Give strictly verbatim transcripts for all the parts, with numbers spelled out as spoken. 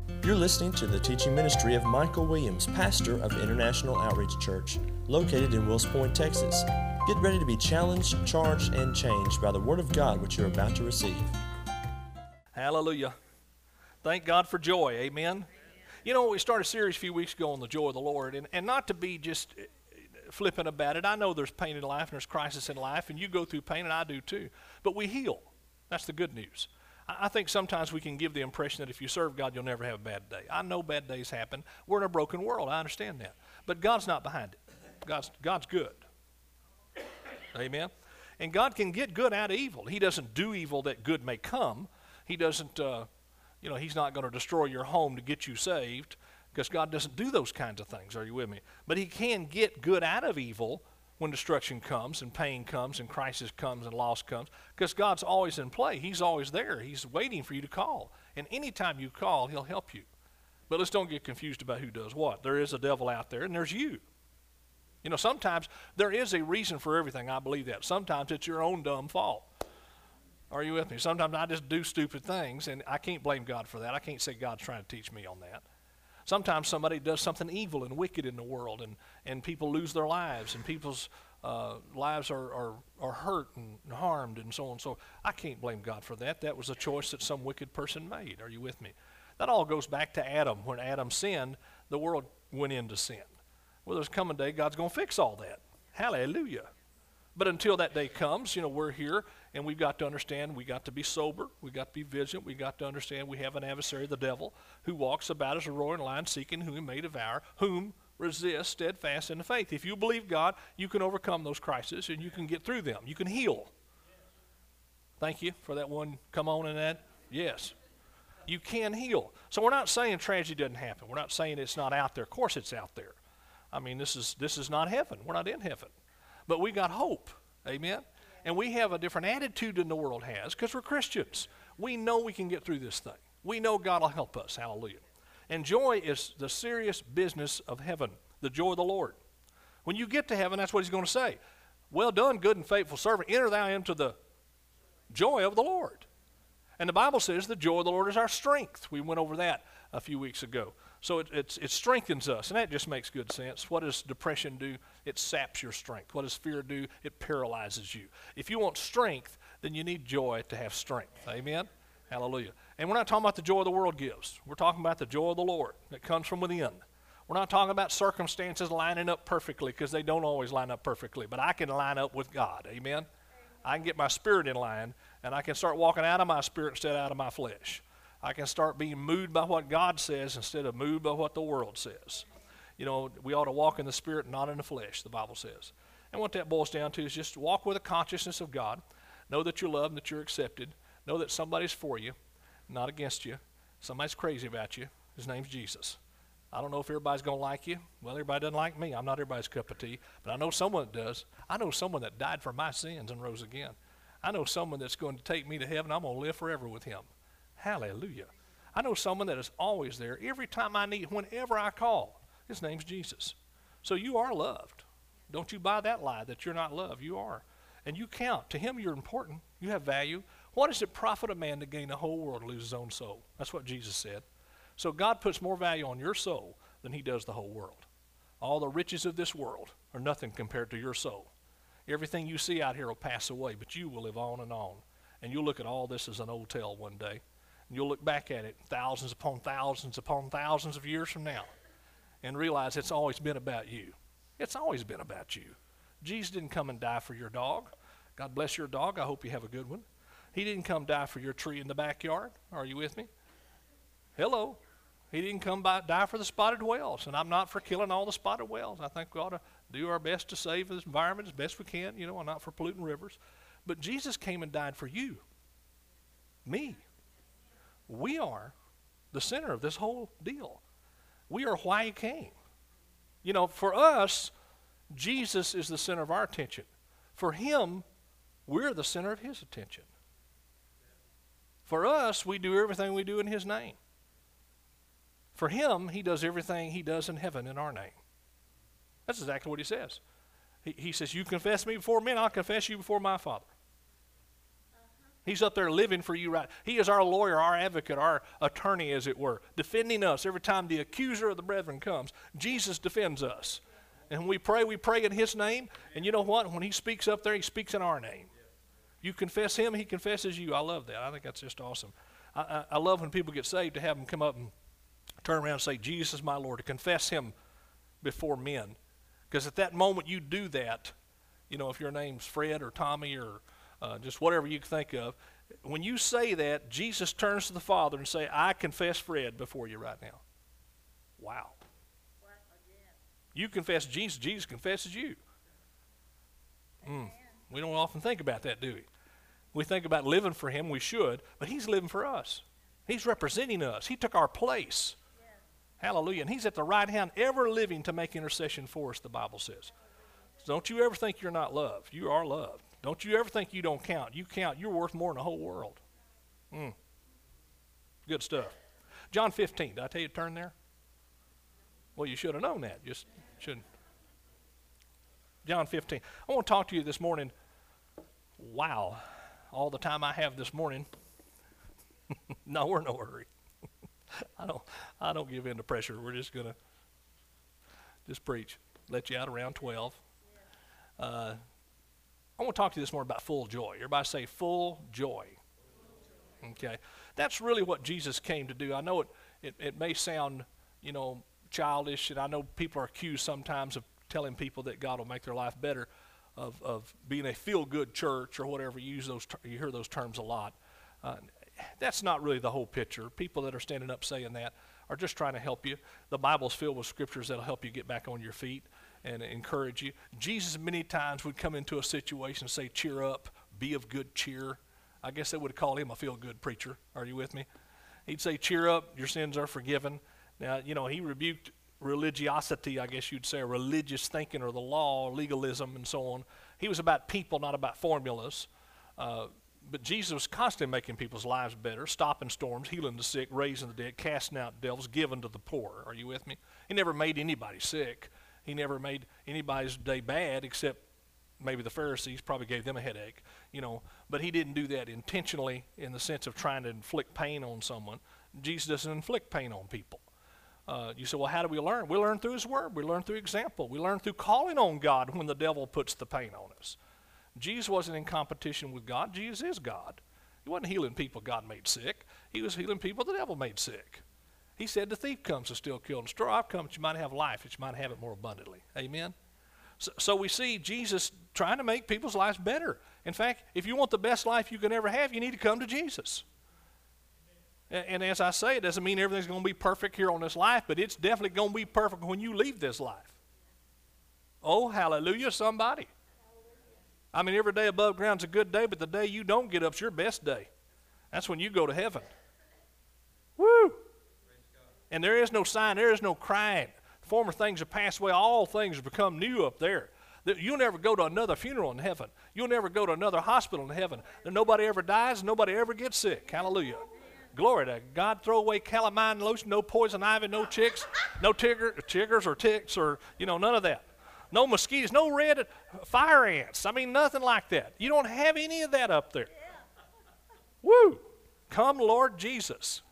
You're listening to the teaching ministry of Michael Williams, pastor of International Outreach Church, located in Wills Point, Texas. Get ready to be challenged, charged, and changed by the Word of God which you're about to receive. Hallelujah. Thank God for joy. Amen. You know, we started a series a few weeks ago on the joy of the Lord, and, and not to be just flippant about it. I know there's pain in life and there's crisis in life, and you go through pain, and I do too. But we heal. That's the good news. I think sometimes we can give the impression that if you serve God, you'll never have a bad day. I know bad days happen. We're in a broken world. I understand that. But God's not behind it. God's, God's good. Amen. And God can get good out of evil. He doesn't do evil that good may come. He doesn't, uh, you know, he's not going to destroy your home to get you saved, because God doesn't do those kinds of things. Are you with me? But he can get good out of evil when destruction comes and pain comes and crisis comes and loss comes, because God's always in play. He's always there. He's waiting for you to call. And anytime you call, he'll help you. But let's don't get confused about who does what. There is a devil out there, and there's you. You know, sometimes there is a reason for everything. I believe that. Sometimes it's your own dumb fault. Are you with me? Sometimes I just do stupid things, and I can't blame God for that. I can't say God's trying to teach me on that. Sometimes somebody does something evil and wicked in the world, and, and people lose their lives, and people's uh, lives are, are, are hurt and harmed and so on. So I can't blame God for that. That was a choice that some wicked person made. Are you with me? That all goes back to Adam. When Adam sinned, the world went into sin. Well, there's coming a day God's going to fix all that. Hallelujah. But until that day comes, you know, we're here, and we've got to understand we got to be sober, we got to be vigilant, we got to understand we have an adversary, the devil, who walks about as a roaring lion, seeking whom he may devour, whom resist steadfast in the faith. If you believe God, you can overcome those crises, and you can get through them. You can heal. Thank you for that one. Come on in that. Yes. You can heal. So we're not saying tragedy doesn't happen. We're not saying it's not out there. Of course it's out there. I mean, this is this is not heaven. We're not in heaven. But we got hope. Amen? And we have a different attitude than the world has, because we're Christians. We know we can get through this thing. We know God will help us. Hallelujah. And joy is the serious business of heaven, the joy of the Lord. When you get to heaven, that's what he's going to say. Well done, good and faithful servant. Enter thou into the joy of the Lord. And the Bible says the joy of the Lord is our strength. We went over that a few weeks ago. So it, it's, it strengthens us, and that just makes good sense. What does depression do? It saps your strength. What does fear do? It paralyzes you. If you want strength, then you need joy to have strength. Amen? Hallelujah. And we're not talking about the joy the world gives. We're talking about the joy of the Lord that comes from within. We're not talking about circumstances lining up perfectly, because they don't always line up perfectly. But I can line up with God. Amen? I can get my spirit in line, and I can start walking out of my spirit instead of out of my flesh. I can start being moved by what God says instead of moved by what the world says. You know, we ought to walk in the spirit, not in the flesh, the Bible says. And what that boils down to is just walk with a consciousness of God. Know that you're loved and that you're accepted. Know that somebody's for you, not against you. Somebody's crazy about you. His name's Jesus. I don't know if everybody's going to like you. Well, everybody doesn't like me. I'm not everybody's cup of tea. But I know someone that does. I know someone that died for my sins and rose again. I know someone that's going to take me to heaven. I'm going to live forever with him. Hallelujah. I know someone that is always there every time I need, whenever I call. His name's Jesus. So you are loved. Don't you buy that lie that you're not loved. You are. And you count. To him, you're important. You have value. What does it profit a man to gain the whole world and lose his own soul? That's what Jesus said. So God puts more value on your soul than he does the whole world. All the riches of this world are nothing compared to your soul. Everything you see out here will pass away, but you will live on and on. And you'll look at all this as an old tale one day. And you'll look back at it thousands upon thousands upon thousands of years from now and realize it's always been about you. It's always been about you. Jesus didn't come and die for your dog. God bless your dog. I hope you have a good one. He didn't come die for your tree in the backyard. Are you with me? Hello. He didn't come by, die for the spotted whales. And I'm not for killing all the spotted whales. I think we ought to do our best to save this environment as best we can. You know, I'm not for polluting rivers. But Jesus came and died for you. Me. We are the center of this whole deal. We are why he came. You know, for us, Jesus is the center of our attention. For him, we're the center of his attention. For us, we do everything we do in his name. For him, he does everything he does in heaven in our name. That's exactly what he says. He, he says, you confess me before men, I'll confess you before my Father. He's up there living for you right. He is our lawyer, our advocate, our attorney, as it were, defending us every time the accuser of the brethren comes. Jesus defends us. And when we pray, we pray in his name. And you know what? When he speaks up there, he speaks in our name. You confess him, he confesses you. I love that. I think that's just awesome. I, I, I love when people get saved to have them come up and turn around and say, Jesus is my Lord, to confess him before men. Because at that moment you do that, you know, if your name's Fred or Tommy or uh, just whatever you can think of, when you say that, Jesus turns to the Father and say, I confess Fred before you right now. Wow. You confess Jesus, Jesus confesses you. Mm. We don't often think about that, do we? We think about living for him, we should, but he's living for us. He's representing us. He took our place. Hallelujah. And he's at the right hand, ever living to make intercession for us, the Bible says. So don't you ever think you're not loved. You are loved. Don't you ever think you don't count. You count. You're worth more than the whole world. Mm. Good stuff. John fifteen. Did I tell you to turn there? Well, you should have known that. Just shouldn't. John fifteen. I want to talk to you this morning. Wow. All the time I have this morning. No, we're in no hurry. I don't I don't give in to pressure. We're just going to just preach. Let you out around twelve. Uh, I want to talk to you this morning about full joy. Everybody say full joy. Okay. That's really what Jesus came to do. I know it, it, it may sound, you know, childish, and I know people are accused sometimes of telling people that God will make their life better, of, of being a feel-good church or whatever. You use those, you hear those terms a lot. Uh, that's not really the whole picture. People that are standing up saying that are just trying to help you. The Bible's filled with scriptures that'll help you get back on your feet and encourage you. Jesus many times would come into a situation and say, cheer up, be of good cheer. I guess they would call him a feel-good preacher. Are you with me? He'd say, cheer up, your sins are forgiven. Now, you know, he rebuked religiosity, I guess you'd say, religious thinking or the law, legalism, and so on. He was about people, not about formulas. Uh, but Jesus was constantly making people's lives better, stopping storms, healing the sick, raising the dead, casting out devils, giving to the poor. Are you with me? He never made anybody sick. He never made anybody's day bad, except maybe the Pharisees probably gave them a headache, you know. But he didn't do that intentionally in the sense of trying to inflict pain on someone. Jesus doesn't inflict pain on people. Uh, you say, well, how do we learn? We learn through his word. We learn through example. We learn through calling on God when the devil puts the pain on us. Jesus wasn't in competition with God. Jesus is God. He wasn't healing people God made sick. He was healing people the devil made sick. He said the thief comes to steal, kill, and destroy. I've come that you might have life, that you might have it more abundantly. Amen? So, so we see Jesus trying to make people's lives better. In fact, if you want the best life you can ever have, you need to come to Jesus. And, and as I say, it doesn't mean everything's going to be perfect here on this life, but it's definitely going to be perfect when you leave this life. Oh, hallelujah, somebody. I mean, every day above ground's a good day, but the day you don't get up's your best day. That's when you go to heaven. Woo! And there is no sign, there is no crying. Former things have passed away, all things have become new up there. You'll never go to another funeral in heaven. You'll never go to another hospital in heaven. Nobody ever dies, nobody ever gets sick. Hallelujah. Glory to God. Throw away calamine lotion, no poison ivy, no chicks, no tigger, chiggers or ticks or, you know, none of that. No mosquitoes, no red fire ants. I mean, nothing like that. You don't have any of that up there. Woo! Come, Lord Jesus.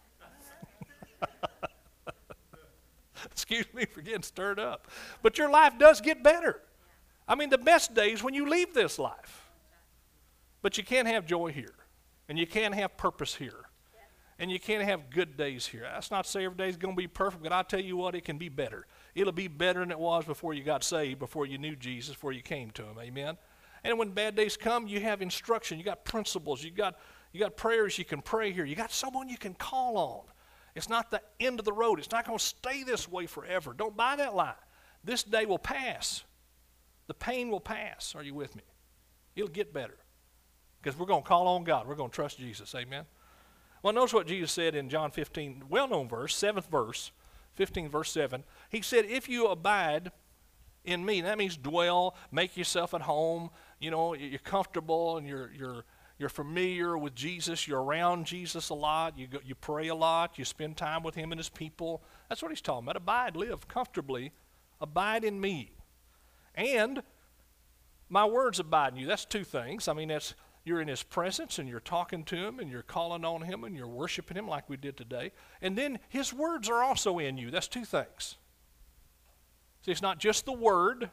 Excuse me for getting stirred up. But your life does get better. I mean, the best days when you leave this life. But you can't have joy here. And you can't have purpose here. And you can't have good days here. That's not to say every day is going to be perfect, but I'll tell you what, it can be better. It'll be better than it was before you got saved, before you knew Jesus, before you came to him. Amen? And when bad days come, you have instruction. You got principles. You got, you got prayers you can pray here. You got someone you can call on. It's not the end of the road. It's not going to stay this way forever. Don't buy that lie. This day will pass. The pain will pass. Are you with me? It'll get better. Because we're going to call on God. We're going to trust Jesus. Amen? Well, notice what Jesus said in John fifteen, well-known verse, seventh verse, fifteen verse seven. He said, if you abide in me, that means dwell, make yourself at home, you know, you're comfortable and you're, you're, you're familiar with Jesus, you're around Jesus a lot, you, go, you pray a lot, you spend time with him and his people. That's what he's talking about. Abide, live comfortably, abide in me. And my words abide in you. That's two things. I mean, that's you're in his presence and you're talking to him and you're calling on him and you're worshiping him like we did today. And then his words are also in you. That's two things. See, it's not just the word,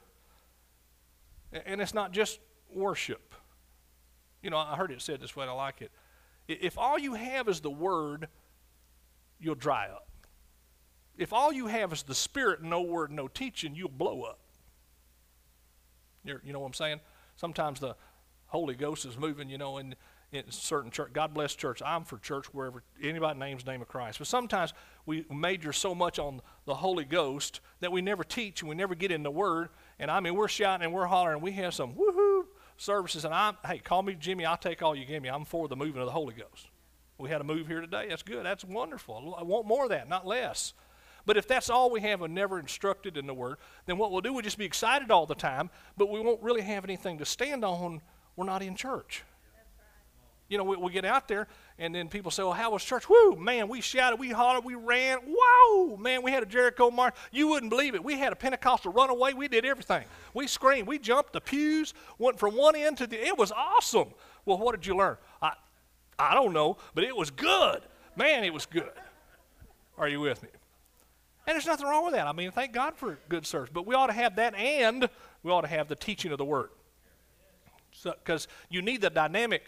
and it's not just worship. You know, I heard it said this way, and I like it. If all you have is the word, you'll dry up. If all you have is the Spirit, no word, no teaching, you'll blow up. You're, you know what I'm saying? Sometimes the Holy Ghost is moving, you know, in, in certain church. God bless church. I'm for church wherever anybody names the name of Christ. But sometimes we major so much on the Holy Ghost that we never teach and we never get in the Word. And I mean, we're shouting and we're hollering. We have some woohoo services. And I'm, hey, call me Jimmy. I'll take all you give me. I'm for the moving of the Holy Ghost. We had a move here today. That's good. That's wonderful. I want more of that, not less. But if that's all we have and never instructed in the Word, then what we'll do, we'll just be excited all the time, but we won't really have anything to stand on when we're not in church. You know, we, we get out there, and then people say, well, how was church? Woo, man, we shouted, we hollered, we ran. Whoa, man, we had a Jericho march. You wouldn't believe it. We had a Pentecostal runaway. We did everything. We screamed. We jumped the pews, went from one end to the other. It was awesome. Well, what did you learn? I, I don't know, but it was good. Man, it was good. Are you with me? And there's nothing wrong with that. I mean, thank God for good service. But we ought to have that, and we ought to have the teaching of the Word. Because so, you need the dynamic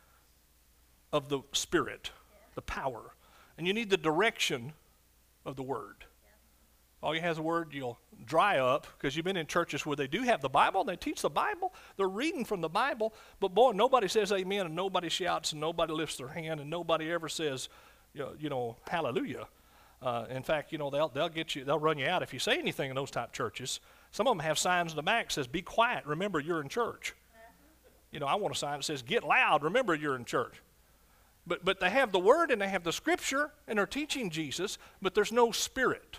of the Spirit, the power. And you need the direction of the Word. All you have is a word, you'll dry up, because you've been in churches where they do have the Bible, they teach the Bible, they're reading from the Bible, but boy, nobody says amen, and nobody shouts, and nobody lifts their hand, and nobody ever says, you know, you know hallelujah. Uh, in fact, you know, they'll, they'll get you, they'll run you out if you say anything in those type churches. Some of them have signs in the back that says, be quiet, remember you're in church. You know, I want a sign that says, get loud, remember you're in church. But, but they have the Word and they have the Scripture and they're teaching Jesus, but there's no Spirit.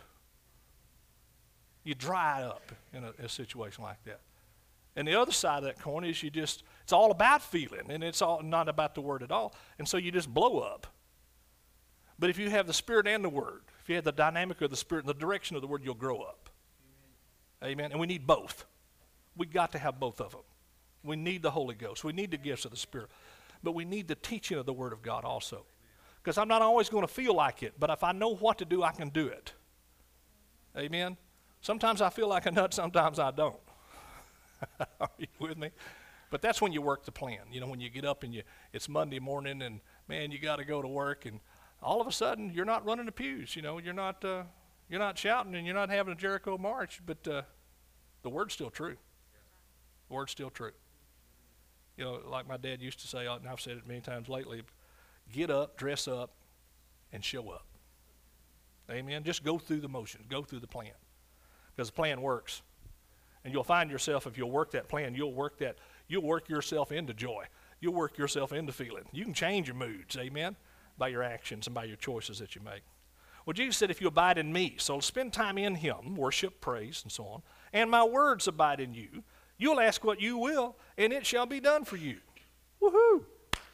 You dry up in a, a situation like that. And the other side of that coin is you just, it's all about feeling, and it's all not about the Word at all. And so you just blow up. But if you have the Spirit and the Word, if you have the dynamic of the Spirit and the direction of the Word, you'll grow up. Amen. Amen. And we need both. We got to have both of them. We need the Holy Ghost. We need the gifts of the Spirit. But we need the teaching of the Word of God also. Because I'm not always going to feel like it, but if I know what to do, I can do it. Amen. Sometimes I feel like a nut, sometimes I don't. Are you with me? But that's when you work the plan. You know, when you get up and you, it's Monday morning and, man, you got to go to work, and all of a sudden you're not running the pews. You know, you're not, uh, you're not shouting and you're not having a Jericho march, but uh, the Word's still true. The Word's still true. You know, like my dad used to say, and I've said it many times lately, get up, dress up, and show up. Amen? Just go through the motions. Go through the plan. Because the plan works. And you'll find yourself, if you'll work that plan, you'll work that, you'll work yourself into joy. You'll work yourself into feeling. You can change your moods, amen, by your actions and by your choices that you make. Well, Jesus said, if you abide in me, so spend time in him, worship, praise, and so on, and my words abide in you, you'll ask what you will, and it shall be done for you. Woohoo!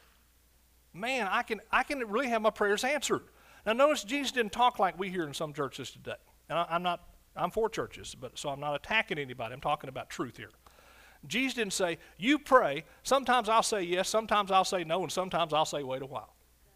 Man, I can, I can really have my prayers answered. Now, notice Jesus didn't talk like we hear in some churches today. And I, I'm not, I'm for churches, but so I'm not attacking anybody. I'm talking about truth here. Jesus didn't say, you pray. Sometimes I'll say yes, sometimes I'll say no, and sometimes I'll say wait a while.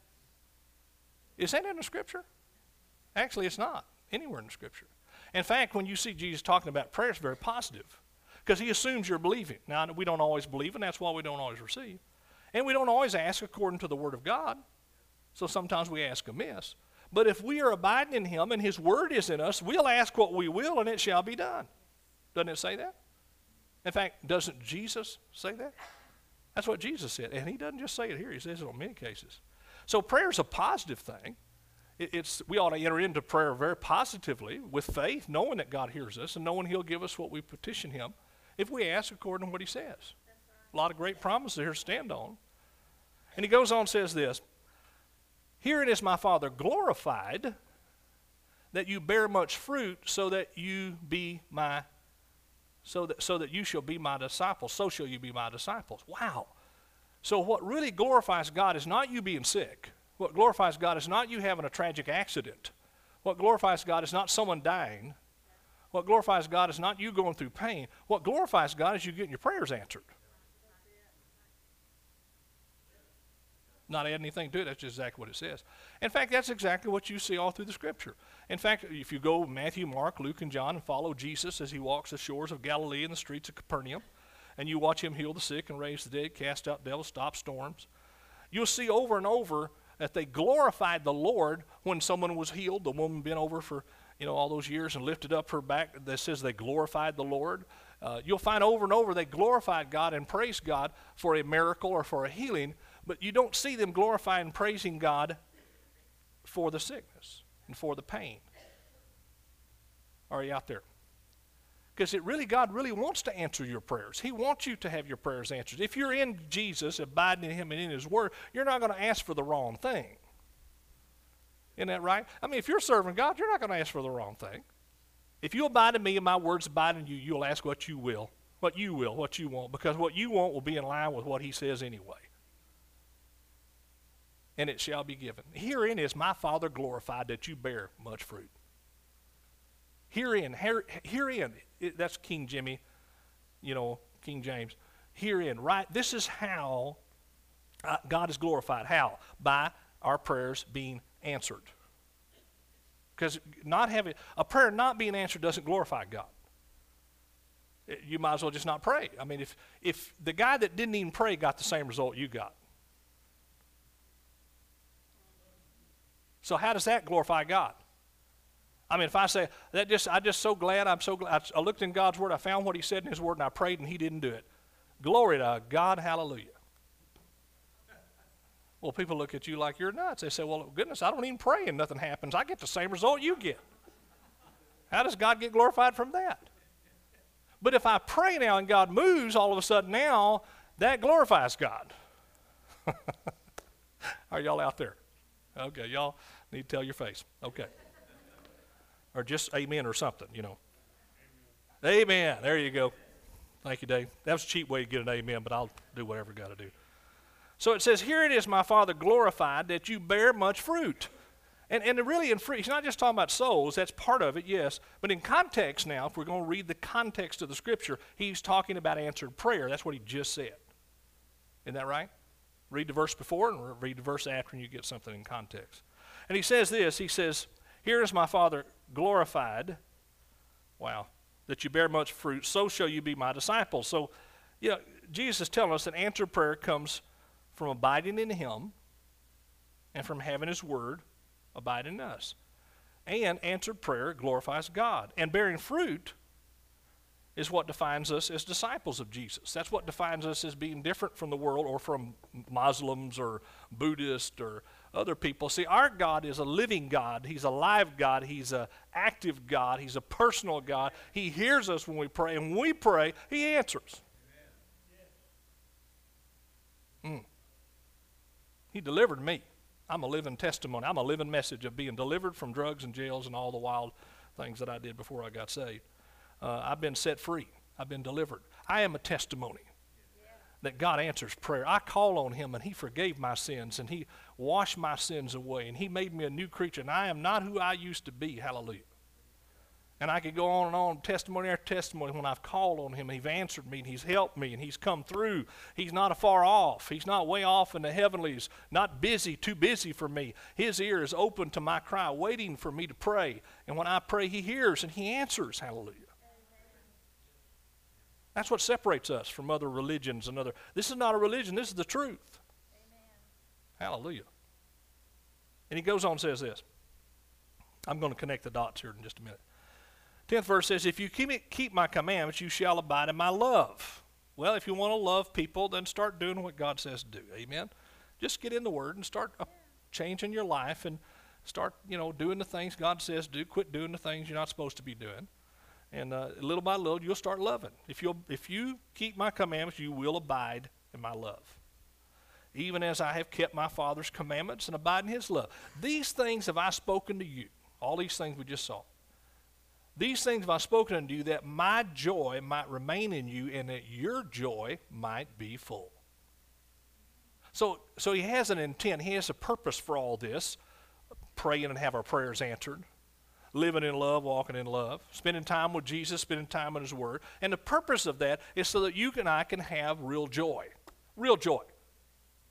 Is that in the Scripture? Actually, it's not anywhere in the Scripture. In fact, when you see Jesus talking about prayer, it's very positive. Because he assumes you're believing. Now, we don't always believe, and that's why we don't always receive. And we don't always ask according to the Word of God. So sometimes we ask amiss. But if we are abiding in him and his Word is in us, we'll ask what we will, and it shall be done. Doesn't it say that? In fact, doesn't Jesus say that? That's what Jesus said. And he doesn't just say it here. He says it on many cases. So prayer is a positive thing. It, it's, we ought to enter into prayer very positively with faith, knowing that God hears us and knowing he'll give us what we petition him if we ask according to what he says. Right. A lot of great promises here to stand on. And he goes on and says this, herein is my Father glorified, that you bear much fruit, so that you be my, so that, so that you shall be my disciples. So shall you be my disciples. Wow. So what really glorifies God is not you being sick. What glorifies God is not you having a tragic accident. What glorifies God is not someone dying. What glorifies God is not you going through pain. What glorifies God is you getting your prayers answered. Not add anything to it. That's just exactly what it says. In fact, that's exactly what you see all through the Scripture. In fact, if you go Matthew, Mark, Luke, and John and follow Jesus as he walks the shores of Galilee and the streets of Capernaum, and you watch him heal the sick and raise the dead, cast out devils, stop storms, you'll see over and over that they glorified the Lord when someone was healed. The woman been over for you know all those years and lifted up her back. That says they glorified the Lord. Uh, you'll find over and over they glorified God and praised God for a miracle or for a healing, but you don't see them glorifying and praising God for the sickness and for the pain. Are you out there? Because it really, God really wants to answer your prayers. He wants you to have your prayers answered. If you're in Jesus, abiding in him and in his word, you're not going to ask for the wrong thing. Isn't that right? I mean, if you're serving God, you're not going to ask for the wrong thing. If you abide in me and my words abide in you, you'll ask what you will, what you will, what you want, because what you want will be in line with what he says anyway. And it shall be given. Herein is my Father glorified, that you bear much fruit. Herein, here, herein, it, that's King Jimmy, you know, King James. Herein, right? This is how uh, God is glorified. How? By our prayers being answered. Because not having a prayer not being answered doesn't glorify God. You might as well just not pray. I mean, if if the guy that didn't even pray got the same result you got, so how does that glorify God? I mean, if I say that, just I'm just so glad. I'm so glad. I looked in God's word. I found what He said in His word, and I prayed, and He didn't do it. Glory to God. Hallelujah. Well, people look at you like you're nuts. They say, well, goodness, I don't even pray and nothing happens. I get the same result you get. How does God get glorified from that? But if I pray now and God moves, all of a sudden now, that glorifies God. Are y'all out there? Okay, y'all need to tell your face. Okay. Or just amen or something, you know. Amen. Amen. There you go. Thank you, Dave. That was a cheap way to get an amen, but I'll do whatever I got to do. So it says, here it is, my Father glorified, that you bear much fruit. And, and really in fruit, he's not just talking about souls. That's part of it, yes. But in context now, if we're going to read the context of the Scripture, he's talking about answered prayer. That's what he just said. Isn't that right? Read the verse before and read the verse after, and you get something in context. And he says this. He says, here is my Father glorified. Wow. That you bear much fruit, so shall you be my disciples. So, you know, Jesus is telling us that answered prayer comes from abiding in him and from having his word abide in us. And answered prayer glorifies God. And bearing fruit is what defines us as disciples of Jesus. That's what defines us as being different from the world or from Muslims or Buddhists or other people. See, our God is a living God. He's a live God. He's an active God. He's a personal God. He hears us when we pray. And when we pray, he answers. Mm. He delivered me. I'm a living testimony. I'm a living message of being delivered from drugs and jails and all the wild things that I did before I got saved. Uh, I've been set free. I've been delivered. I am a testimony that God answers prayer. I call on him, and he forgave my sins, and he washed my sins away, and he made me a new creature, and I am not who I used to be. Hallelujah. And I could go on and on, testimony after testimony, when I've called on him, and he's answered me, and he's helped me, and he's come through. He's not afar off. He's not way off in the heavenlies, not busy, too busy for me. His ear is open to my cry, waiting for me to pray. And when I pray, he hears, and he answers. Hallelujah. That's what separates us from other religions and other. This is not a religion. This is the truth. Amen. Hallelujah. And he goes on and says this. I'm going to connect the dots here in just a minute. tenth verse says, if you keep, it, keep my commandments, you shall abide in my love. Well, if you want to love people, then start doing what God says to do. Amen. Just get in the Word and start uh, changing your life and start, you know, doing the things God says to do. Quit doing the things you're not supposed to be doing. And uh, little by little, you'll start loving. If you'll, if you keep my commandments, you will abide in my love. Even as I have kept my Father's commandments and abide in his love. These things have I spoken to you. All these things we just saw. These things have I spoken unto you, that my joy might remain in you, and that your joy might be full. So, so he has an intent. He has a purpose for all this. Praying and have our prayers answered. Living in love, walking in love, spending time with Jesus, spending time in his word. And the purpose of that is so that you and I can have real joy. Real joy.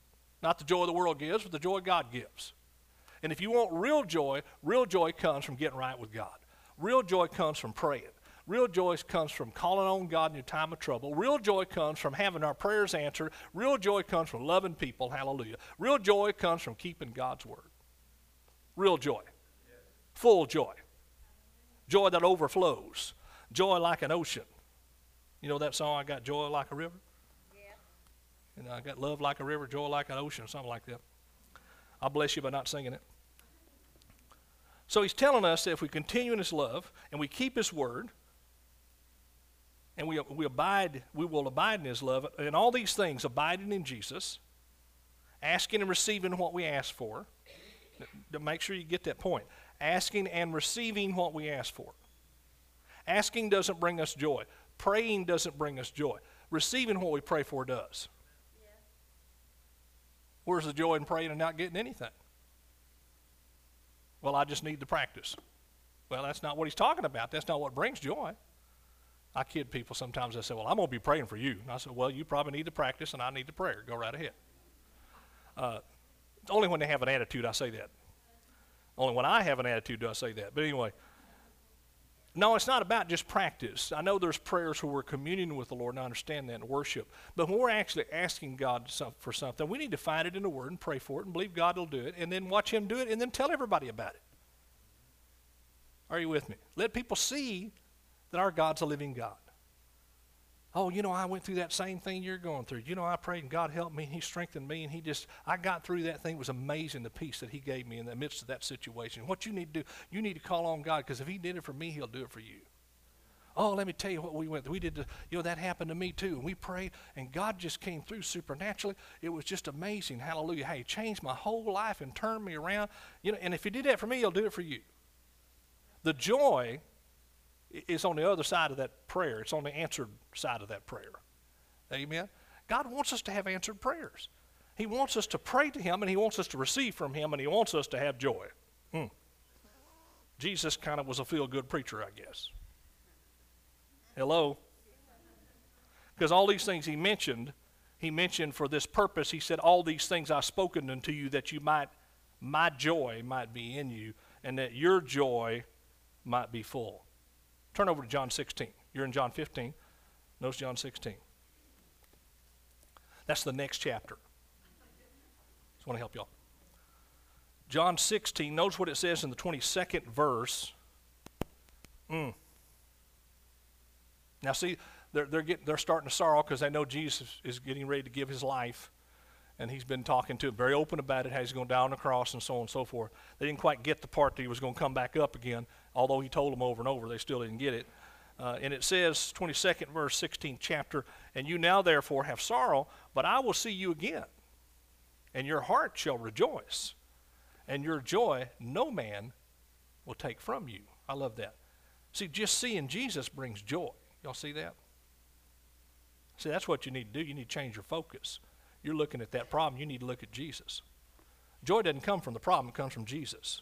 Not the joy the world gives, but the joy God gives. And if you want real joy, real joy comes from getting right with God. Real joy comes from praying. Real joy comes from calling on God in your time of trouble. Real joy comes from having our prayers answered. Real joy comes from loving people. Hallelujah. Real joy comes from keeping God's word. Real joy. Full joy. Joy that overflows. Joy like an ocean. You know that song, I got joy like a river? Yeah. And I got love like a river, joy like an ocean, something like that. I'll bless you by not singing it. So he's telling us that if we continue in his love and we keep his word, and we, we abide, we will abide in his love, and all these things, abiding in Jesus, asking and receiving what we ask for. To make sure you get that point. Asking and receiving what we ask for. Asking doesn't bring us joy. Praying doesn't bring us joy. Receiving what we pray for does. Yeah. Where's the joy in praying and not getting anything? Well, I just need to practice. Well, that's not what he's talking about. That's not what brings joy. I kid people sometimes. I say, well, I'm going to be praying for you. And I said, well, you probably need to practice, and I need to pray. Go right ahead. Uh, only when they have an attitude I say that. Only when I have an attitude do I say that. But anyway, no, it's not about just practice. I know there's prayers where we're communing with the Lord, and I understand that in worship. But when we're actually asking God for something, we need to find it in the Word and pray for it and believe God will do it, and then watch him do it, and then tell everybody about it. Are you with me? Let people see that our God's a living God. Oh, you know, I went through that same thing you're going through. You know, I prayed and God helped me and he strengthened me and he just, I got through that thing. It was amazing, the peace that he gave me in the midst of that situation. What you need to do, you need to call on God, because if he did it for me, he'll do it for you. Oh, let me tell you what we went through. We did, the, you know, that happened to me too. And we prayed and God just came through supernaturally. It was just amazing. Hallelujah. Hey, he changed my whole life and turned me around. You know, and if he did that for me, he'll do it for you. The joy is on the other side of that prayer. It's on the answered side of that prayer. Amen? God wants us to have answered prayers. He wants us to pray to him, and he wants us to receive from him, and he wants us to have joy. Hmm. Jesus kind of was a feel-good preacher, I guess. Hello? Because all these things he mentioned, he mentioned for this purpose. He said, all these things I've spoken unto you, that you might, my joy might be in you, and that your joy might be full. Turn over to John sixteen. You're in John fifteen. Notice John sixteen. That's the next chapter. Just want to help y'all. John sixteen, notice what it says in the twenty-second verse. Mm. Now see, they're, they're, getting, they're starting to sorrow because they know Jesus is getting ready to give his life. And he's been talking to him, very open about it, how he's going to die on the cross and so on and so forth. They didn't quite get the part that he was going to come back up again. Although he told them over and over, they still didn't get it. Uh, and it says, twenty-second verse, sixteenth chapter, and you now therefore have sorrow, but I will see you again, and your heart shall rejoice, and your joy no man will take from you. I love that. See, just seeing Jesus brings joy. Y'all see that? See, that's what you need to do. You need to change your focus. You're looking at that problem, you need to look at Jesus. Joy doesn't come from the problem, it comes from Jesus.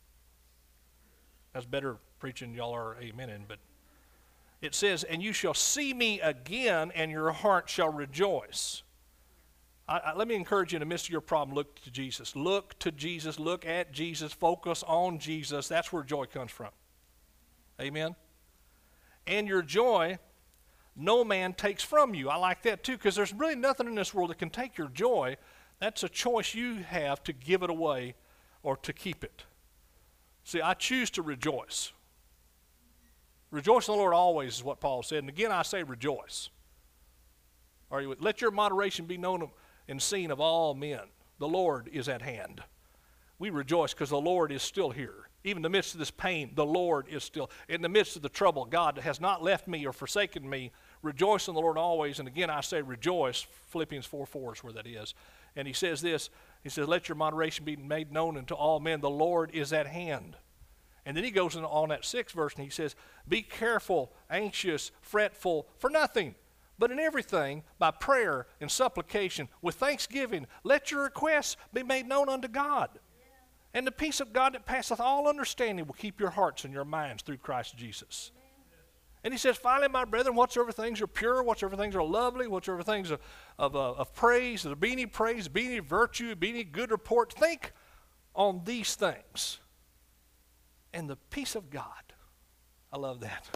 That's better preaching y'all are amening, but it says, and you shall see me again, and your heart shall rejoice. I, I, let me encourage you in the midst of your problem, look to Jesus. Look to Jesus, look at Jesus, focus on Jesus. That's where joy comes from. Amen? And your joy no man takes from you. I like that too, because there's really nothing in this world that can take your joy. That's a choice you have to give it away or to keep it. See, I choose to rejoice. Rejoice in the Lord always is what Paul said. And again, I say rejoice. Are you? Let your moderation be known and seen of all men. The Lord is at hand. We rejoice because the Lord is still here. Even in the midst of this pain, the Lord is still. In the midst of the trouble, God has not left me or forsaken me. Rejoice in the Lord always. And again, I say rejoice. Philippians four four is where that is. And he says this. He says, let your moderation be made known unto all men. The Lord is at hand. And then he goes on that sixth verse and he says, be careful, anxious, fretful for nothing, but in everything by prayer and supplication with thanksgiving, let your requests be made known unto God. And the peace of God that passeth all understanding will keep your hearts and your minds through Christ Jesus. And he says, finally, my brethren, whatsoever things are pure, whatsoever things are lovely, whatsoever things of, of, uh, of praise, there be any praise, be any virtue, be any good report, think on these things. And the peace of God, I love that,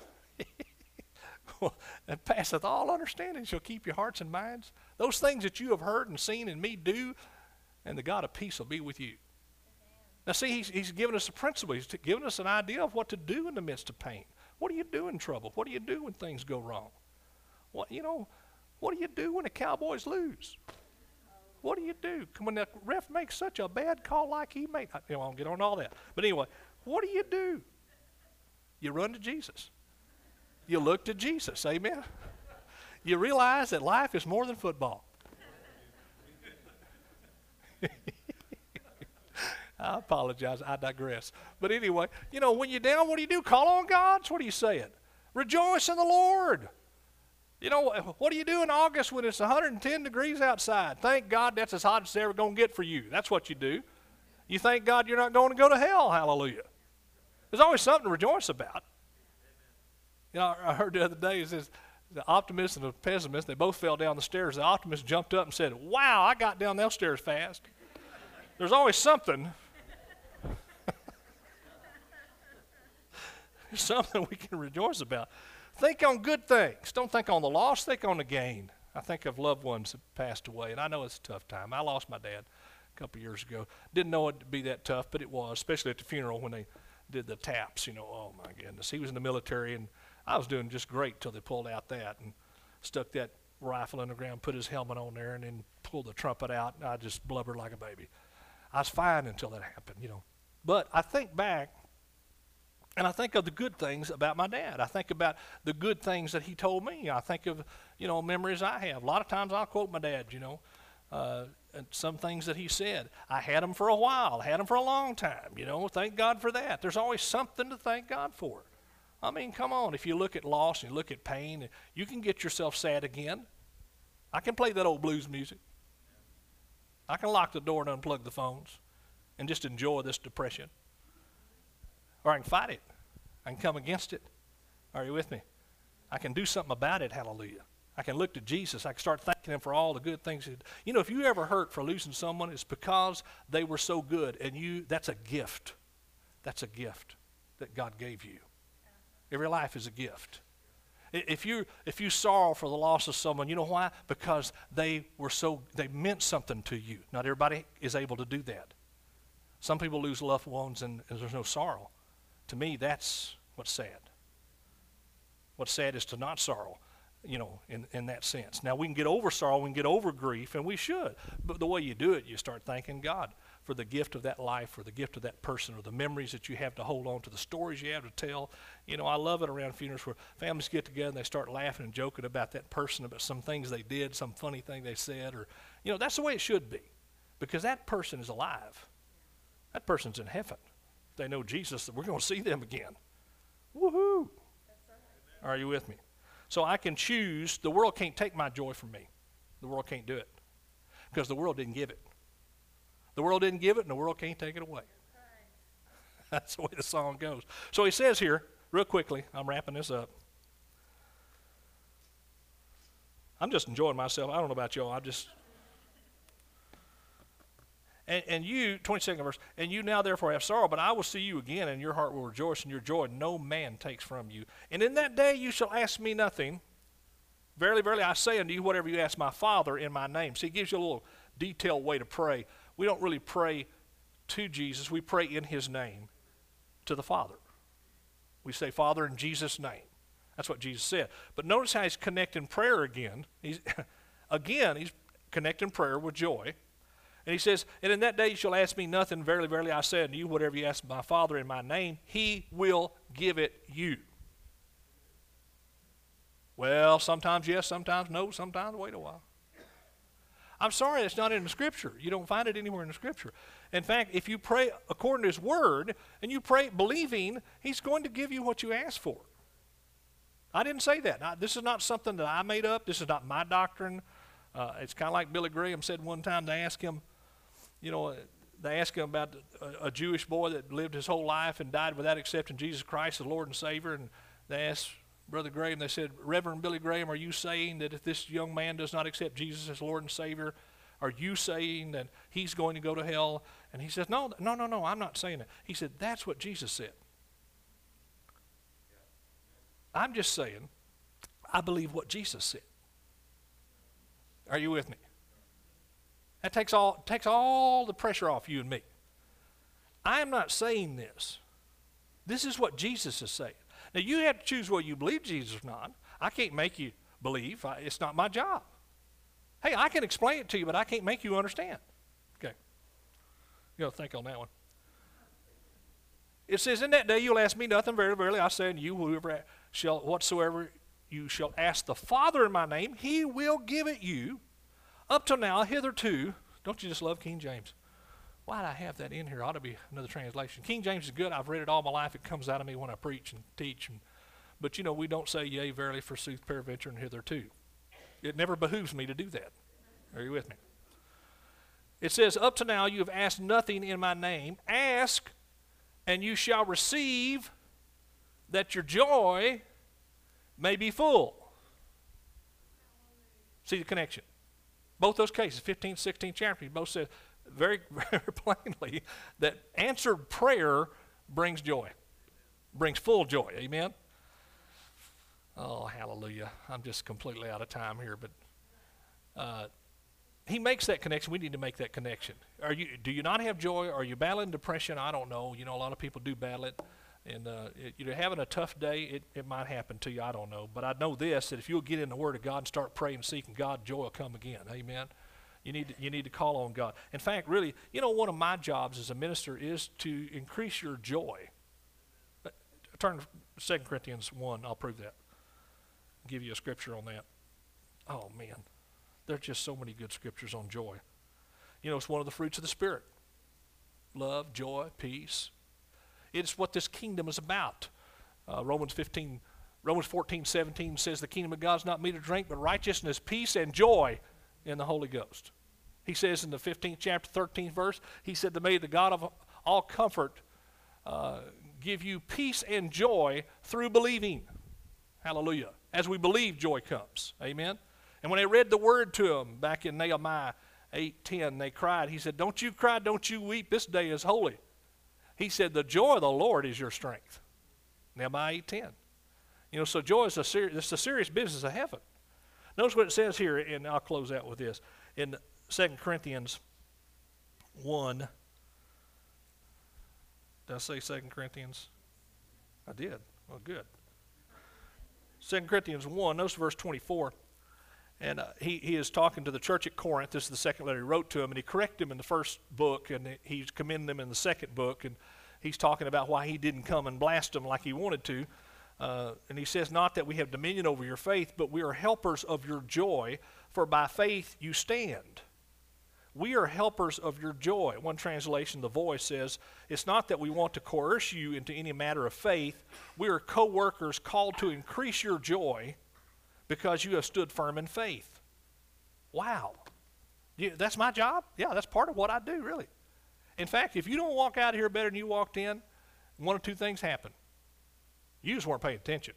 and passeth all understanding shall keep your hearts and minds. Those things that you have heard and seen in me do, and the God of peace will be with you. Now see, he's, he's given us a principle. He's given us an idea of what to do in the midst of pain. What do you do in trouble? What do you do when things go wrong? What, you know, what do you do when the Cowboys lose? What do you do when the ref makes such a bad call like he made? I won't get on all that. But anyway, what do you do? You run to Jesus. You look to Jesus. Amen? You realize that life is more than football. I apologize. I digress. But anyway, you know, when you're down, what do you do? Call on God? So what are you saying? Rejoice in the Lord. You know, what do you do in August when it's one hundred ten degrees outside? Thank God that's as hot as it's ever going to get for you. That's what you do. You thank God you're not going to go to hell. Hallelujah. There's always something to rejoice about. You know, I heard the other day, it says, the optimist and the pessimist, they both fell down the stairs. The optimist jumped up and said, wow, I got down those stairs fast. There's always something. Something we can rejoice about. Think on good things. Don't think on the loss. Think on the gain. I think of loved ones that passed away, and I know it's a tough time. I lost my dad a couple years ago. Didn't know it to be that tough, but it was, especially at the funeral when they did the taps. You know, oh my goodness. He was in the military, and I was doing just great till they pulled out that and stuck that rifle in the ground, put his helmet on there, and then pulled the trumpet out, and I just blubbered like a baby. I was fine until that happened, you know. But I think back, and I think of the good things about my dad. I think about the good things that he told me. I think of, you know, memories I have. A lot of times I'll quote my dad, you know, uh, and some things that he said. I had him for a while, had him for a long time, you know. Thank God for that. There's always something to thank God for. I mean, come on. If you look at loss and you look at pain, you can get yourself sad again. I can play that old blues music. I can lock the door and unplug the phones and just enjoy this depression. Or I can fight it. I can come against it. Are you with me? I can do something about it, hallelujah. I can look to Jesus. I can start thanking him for all the good things. You know, if you ever hurt for losing someone, it's because they were so good, and you, that's a gift. That's a gift that God gave you. Every life is a gift. If you if you sorrow for the loss of someone, you know why? Because they were so, they meant something to you. Not everybody is able to do that. Some people lose loved ones and, and there's no sorrow. To me, that's what's sad. What's sad is to not sorrow, you know, in, in that sense. Now, we can get over sorrow, we can get over grief, and we should. But the way you do it, you start thanking God for the gift of that life, or the gift of that person, or the memories that you have to hold on to, the stories you have to tell. You know, I love it around funerals where families get together and they start laughing and joking about that person, about some things they did, some funny thing they said, or, you know, that's the way it should be. Because that person is alive. That person's in heaven. They know Jesus, we're going to see them again. Woohoo! Are you with me? So I can choose. The world can't take my joy from me. The world can't do it because the world didn't give it. The world didn't give it, and the world can't take it away. That's the way the song goes. So he says here, real quickly, I'm wrapping this up. I'm just enjoying myself. I don't know about y'all. I just... And, and you, twenty-second verse, and you now therefore have sorrow, but I will see you again, and your heart will rejoice, and your joy no man takes from you. And in that day you shall ask me nothing. Verily, verily, I say unto you, whatever you ask my Father in my name. See, he gives you a little detailed way to pray. We don't really pray to Jesus. We pray in his name to the Father. We say, Father, in Jesus' name. That's what Jesus said. But notice how he's connecting prayer again. He's again, he's connecting prayer with joy. And he says, and in that day you shall ask me nothing. Verily, verily, I say unto you, whatever you ask my Father in my name, he will give it you. Well, sometimes yes, sometimes no, sometimes wait a while. I'm sorry, it's not in the Scripture. You don't find it anywhere in the Scripture. In fact, if you pray according to his word, and you pray believing, he's going to give you what you ask for. I didn't say that. Now, this is not something that I made up. This is not my doctrine. Uh, it's kind of like Billy Graham said one time. They asked him, you know, they asked him about a, a Jewish boy that lived his whole life and died without accepting Jesus Christ as Lord and Savior. And they asked Brother Graham, they said, Reverend Billy Graham, are you saying that if this young man does not accept Jesus as Lord and Savior, are you saying that he's going to go to hell? And he says, no, no, no, no, I'm not saying that. He said, that's what Jesus said. I'm just saying, I believe what Jesus said. Are you with me? That takes all, takes all the pressure off you and me. I am not saying this. This is what Jesus is saying. Now, you have to choose whether you believe Jesus or not. I can't make you believe. I, it's not my job. Hey, I can explain it to you, but I can't make you understand. Okay. You got to think on that one. It says, in that day you'll ask me nothing. Verily, verily, I say unto you, whoever shall, whatsoever you shall ask the Father in my name, he will give it you. Up till now, hitherto, don't you just love King James? Why did I have that in here? Ought to be another translation. King James is good. I've read it all my life. It comes out of me when I preach and teach. And, but, you know, we don't say, yea, verily, forsooth, peradventure, and hitherto. It never behooves me to do that. Are you with me? It says, up to now you have asked nothing in my name. Ask, and you shall receive, that your joy may be full. See the connection? Both those cases, fifteenth, sixteenth chapter, both said very, very plainly that answered prayer brings joy, brings full joy. Amen? Oh, hallelujah. I'm just completely out of time here, but uh, he makes that connection. We need to make that connection. Are you? Do you not have joy? Are you battling depression? I don't know. You know, a lot of people do battle it. And uh, it, you're having a tough day, it, it might happen to you. I don't know. But I know this, that if you'll get in the Word of God and start praying and seeking God, joy will come again. Amen? You need, to, you need to call on God. In fact, really, you know, one of my jobs as a minister is to increase your joy. But turn to Second Corinthians one. I'll prove that. I'll give you a scripture on that. Oh, man. There's just so many good scriptures on joy. You know, it's one of the fruits of the Spirit. Love, joy, peace. It's what this kingdom is about. Uh, Romans fifteen, Romans fourteen, seventeen says the kingdom of God is not meat or drink, but righteousness, peace, and joy in the Holy Ghost. He says in the fifteenth chapter, thirteenth verse, he said to me, the God of all comfort uh, give you peace and joy through believing. Hallelujah. As we believe, joy comes. Amen. And when they read the word to them back in Nehemiah eight ten, they cried. He said, don't you cry, don't you weep, this day is holy. He said, the joy of the Lord is your strength. Nehemiah eight ten. You know, so joy is a, ser- it's a serious business of heaven. Notice what it says here, and I'll close out with this. In Second Corinthians one. Did I say Second Corinthians? I did. Well, good. Second Corinthians one, notice verse twenty-four. And uh, he, he is talking to the church at Corinth. This is the second letter he wrote to them. And he corrected them in the first book, and he's commending them in the second book. And he's talking about why he didn't come and blast them like he wanted to. Uh, and he says, not that we have dominion over your faith, but we are helpers of your joy, for by faith you stand. We are helpers of your joy. One translation, The Voice, says, it's not that we want to coerce you into any matter of faith. We are co-workers called to increase your joy, because you have stood firm in faith. Wow. You, that's my job? Yeah, that's part of what I do, really. In fact, if you don't walk out of here better than you walked in, one of two things happen. You just weren't paying attention.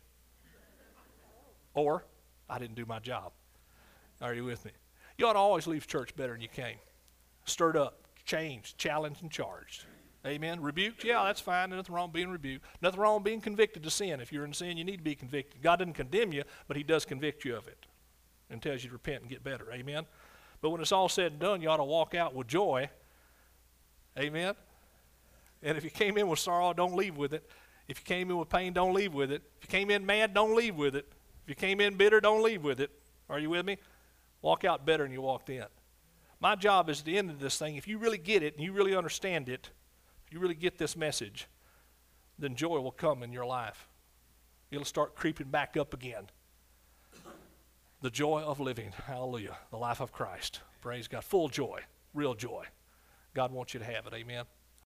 Or, I didn't do my job. Are you with me? You ought to always leave church better than you came. Stirred up, changed, challenged, and charged. Amen. Rebuked? Yeah, that's fine. Nothing wrong with being rebuked. Nothing wrong with being convicted to sin. If you're in sin, you need to be convicted. God doesn't condemn you, but he does convict you of it and tells you to repent and get better. Amen. But when it's all said and done, you ought to walk out with joy. Amen. And if you came in with sorrow, don't leave with it. If you came in with pain, don't leave with it. If you came in mad, don't leave with it. If you came in bitter, don't leave with it. Are you with me? Walk out better than you walked in. My job is at the end of this thing, if you really get it and you really understand it, you really get this message, then joy will come in your life. It'll start creeping back up again. The joy of living. Hallelujah. The life of Christ. Praise God. Full joy. Real joy. God wants you to have it. Amen.